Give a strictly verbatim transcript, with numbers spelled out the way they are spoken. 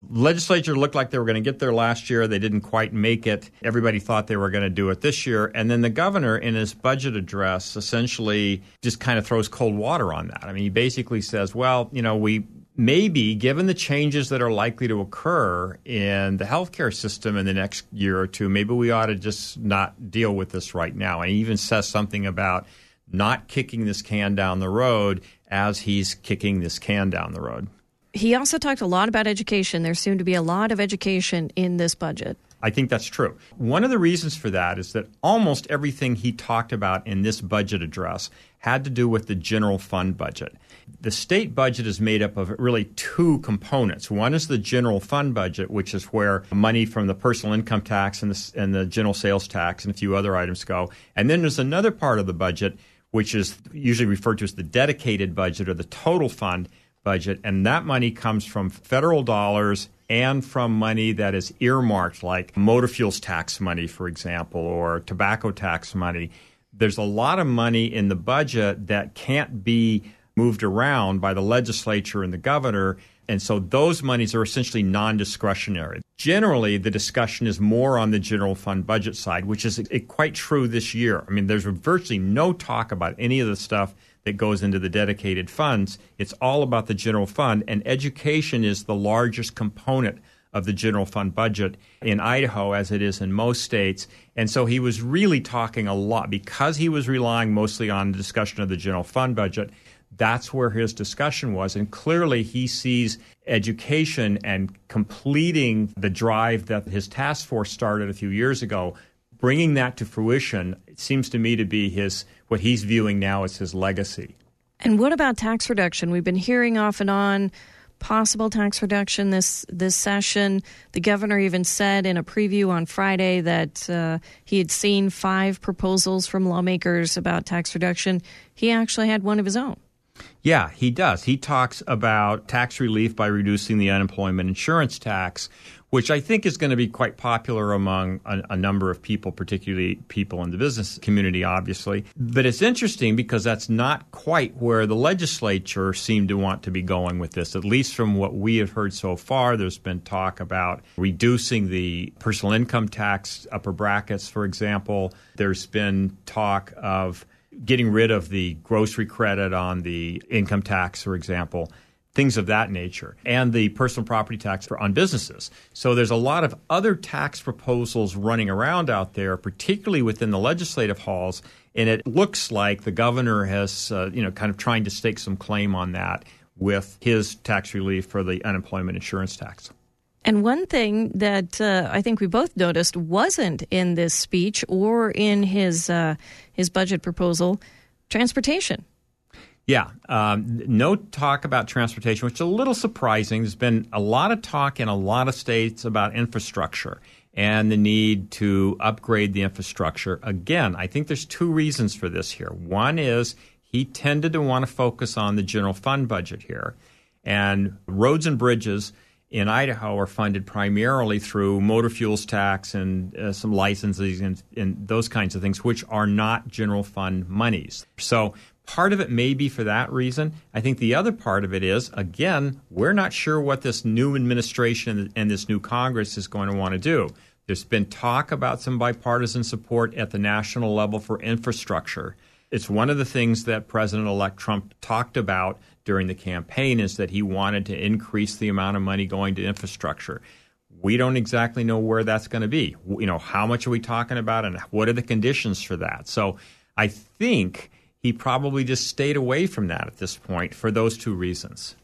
legislature looked like they were going to get there last year. They didn't quite make it. Everybody thought they were going to do it this year. And then the governor, in his budget address, essentially just kind of throws cold water on that. I mean, he basically says, well, you know, we maybe, given the changes that are likely to occur in the healthcare system in the next year or two, maybe we ought to just not deal with this right now. And he even says something about not kicking this can down the road as he's kicking this can down the road. He also talked a lot about education. There's soon to be a lot of education in this budget. I think that's true. One of the reasons for that is that almost everything he talked about in this budget address had to do with the general fund budget. The state budget is made up of really two components. One is the general fund budget, which is where money from the personal income tax and the, and the general sales tax and a few other items go. And then there's another part of the budget, which is usually referred to as the dedicated budget or the total fund budget, and that money comes from federal dollars and from money that is earmarked, like motor fuels tax money, for example, or tobacco tax money. There's a lot of money in the budget that can't be moved around by the legislature and the governor, and so those monies are essentially non-discretionary. Generally, the discussion is more on the general fund budget side, which is quite true this year. I mean, there's virtually no talk about any of the stuff that goes into the dedicated funds. It's all about the general fund, and education is the largest component of the general fund budget in Idaho, as it is in most states. And so he was really talking a lot, because he was relying mostly on the discussion of the general fund budget. That's where his discussion was. And clearly he sees education and completing the drive that his task force started a few years ago, bringing that to fruition, it seems to me to be his what he's viewing now as his legacy. And what about tax reduction? We've been hearing off and on possible tax reduction this this session. The governor even said in a preview on Friday that uh, he had seen five proposals from lawmakers about tax reduction. He actually had one of his own. Yeah, he does. He talks about tax relief by reducing the unemployment insurance tax, which I think is going to be quite popular among a, a number of people, particularly people in the business community, obviously. But it's interesting because that's not quite where the legislature seemed to want to be going with this, at least from what we have heard so far. There's been talk about reducing the personal income tax upper brackets, for example. There's been talk of getting rid of the grocery credit on the income tax, for example, things of that nature, and the personal property tax for, on businesses. So there's a lot of other tax proposals running around out there, particularly within the legislative halls, and it looks like the governor has, uh, you know, kind of trying to stake some claim on that with his tax relief for the unemployment insurance tax. And one thing that uh, I think we both noticed wasn't in this speech or in his uh, his budget proposal, transportation. Yeah, um, no talk about transportation, which is a little surprising. There's been a lot of talk in a lot of states about infrastructure and the need to upgrade the infrastructure. Again, I think there's two reasons for this here. One is he tended to want to focus on the general fund budget here, and roads and bridges in Idaho are funded primarily through motor fuels tax and uh, some licenses and, and those kinds of things, which are not general fund monies. So part of it may be for that reason. I think the other part of it is, again, we're not sure what this new administration and this new Congress is going to want to do. There's been talk about some bipartisan support at the national level for infrastructure. It's one of the things that President-elect Trump talked about during the campaign, is that he wanted to increase the amount of money going to infrastructure. We don't exactly know where that's going to be. You know, how much are we talking about and what are the conditions for that? So I think he probably just stayed away from that at this point for those two reasons.